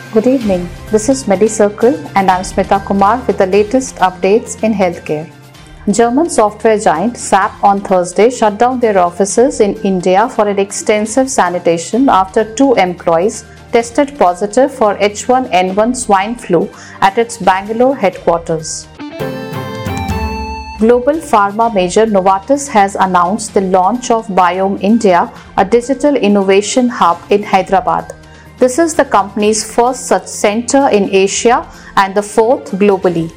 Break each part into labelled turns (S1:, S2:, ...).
S1: Good evening. This is MediCircle and I'm Smita Kumar with the latest updates in healthcare. German software giant SAP on Thursday shut down their offices in India for an extensive sanitation after 2 employees tested positive for H1N1 swine flu at its Bangalore headquarters. Global pharma major Novartis has announced the launch of Biome India, a digital innovation hub in Hyderabad. This is the company's first such center in Asia and the fourth globally.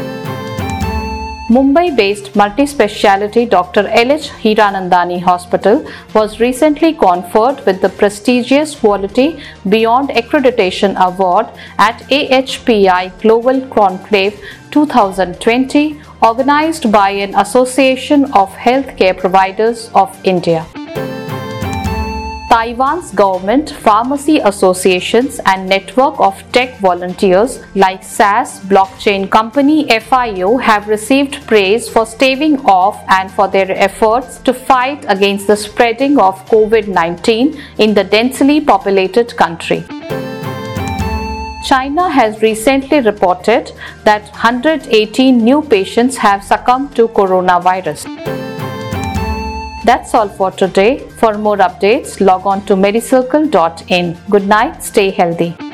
S1: Mumbai-based multi-speciality Dr. L.H. Hiranandani Hospital was recently conferred with the prestigious Quality Beyond Accreditation Award at AHPI Global Conclave 2020, organized by an association of healthcare providers of India. Taiwan's government, pharmacy associations and network of tech volunteers like SaaS blockchain company FIO have received praise for staving off and for their efforts to fight against the spreading of COVID-19 in the densely populated country. China has recently reported that 118 new patients have succumbed to coronavirus. That's all for today. For more updates, log on to medicircle.in. Good night, stay healthy.